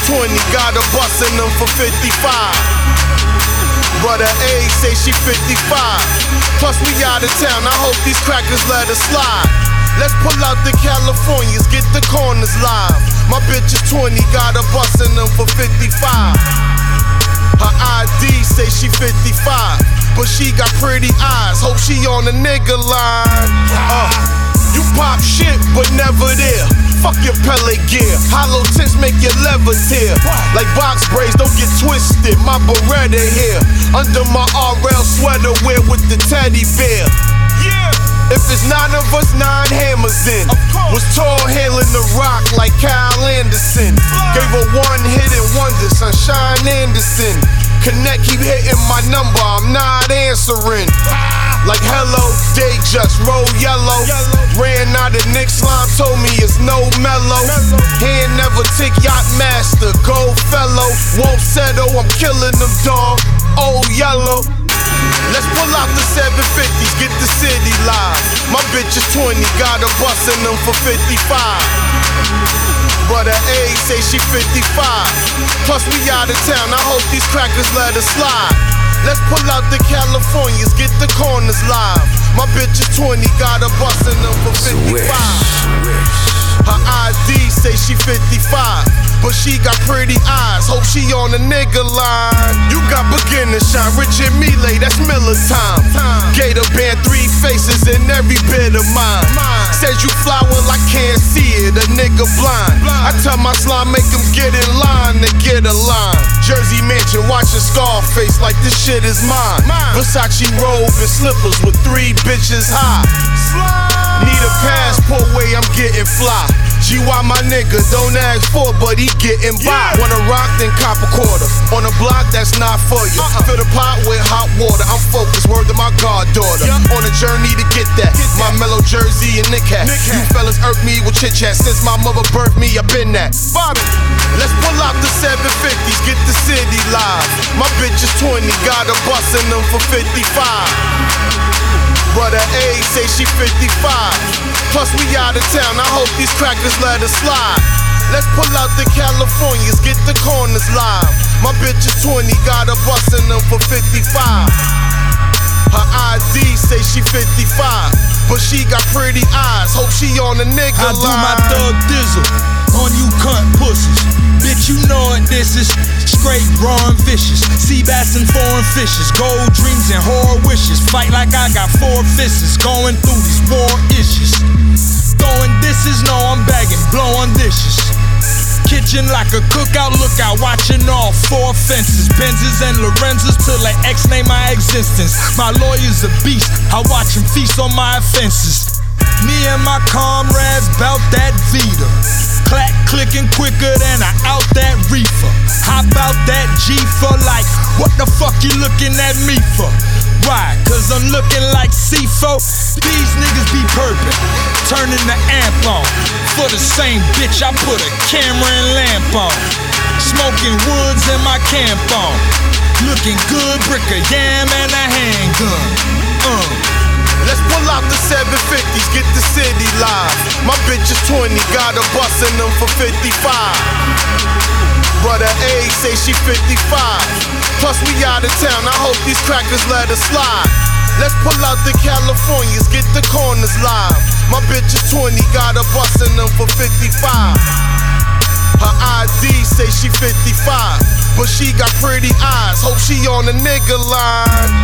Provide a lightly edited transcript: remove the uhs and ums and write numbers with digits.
20, got her bustin' them for 55. Brother A say she 55. Plus we out of town, I hope these crackers let us slide. Let's pull out the Californians, get the corners live. My bitch is 20, got her bustin' them for 55. Her ID say she 55, but she got pretty eyes, hope she on the nigga line. You pop shit, but never there. Fuck your pellet gear, hollow tips make your leather tear. Like box braids, don't get twisted, my Beretta here. Under my RL sweater, wear with the teddy bear. If it's 9 of us, 9 hammers in. Was tall, handling the rock like Kyle Anderson. Gave her one hit and wonder, Sunshine Anderson. Connect, keep hitting my number, I'm not answering. Like hello, they just roll yellow. Ran out of Nick Slime, told me it's no mellow. Hand never tick, yacht master, gold fellow. Won't settle, I'm killing them, dog. Oh, yellow. Let's pull out the 750s, get the city live. My bitch is 20, got her bustin' them for 55. Brother A say she 55. Plus we out of town, I hope these crackers let us slide. Let's pull out the Californians, get the corners live. My bitch is 20, got her bustin' them for 55. Her ID say she 55, but she got pretty eyes, hope she on the nigga line. You got beginner shine, Richard Mille, that's Miller time. Gator band, 3 faces and every bit of mine. Says you fly well, I can't see it, a nigga blind. I tell my slime, make him get in line to get a line. Jersey mansion, watching Scarface like this shit is mine. Versace robe and slippers with 3 bitches high. Need a passport way I'm getting fly. GY my nigga, don't ask for, but he getting by. Wanna rock, then cop a quarter. On a block, that's not for you. Fill the pot with hot water. I'm focused, word to my goddaughter. On a journey to get that. My mellow jersey and Nick hat. You fellas irk me with chit chat. Since my mother birthed me, I've been that. Bobby, let's pull out the 750s, get the city live. My bitch is 20, got her bustin' them for 55. Brother A say she 55. Plus we out of town, I hope these crackers let us slide. Let's pull out the Californians, get the corners live. My bitch is 20, got her bustin' them for 55. Her ID say she 55, but she got pretty eyes, hope she on the nigga line. I do my thug dizzle on you cunt pussies. Bitch, you know what this is. Straight, raw and vicious. Sea bass and foreign fishes. Gold dreams and horror wishes. Fight like I got 4 fists. Going through these war issues. Throwing dishes, no I'm bagging, blowing dishes. Kitchen like a cookout, lookout, watching all 4 fences. Benzes and Lorenzas till they X-name my existence. My lawyer's a beast, I watch him feast on my offenses. Me and my comrades bout that Vita. Clack clicking quicker than I out that reefer. How about that G for like, what the fuck you looking at me for? Why? Cause I'm looking like C4. These niggas be perping, turning the amp on. For the same bitch I put a camera and lamp on. Smoking woods in my camp on. Looking good, brick of yam and a handgun. Let's pull out the 750s, get the city live. My bitch is 20, got her bustin' them for 55. Brother A say she 55. Plus we out of town, I hope these crackers let us slide. Let's pull out the Californians, get the corners live. My bitch is 20, got her bustin' them for 55. Her ID say she 55, but she got pretty eyes, hope she on the nigga line.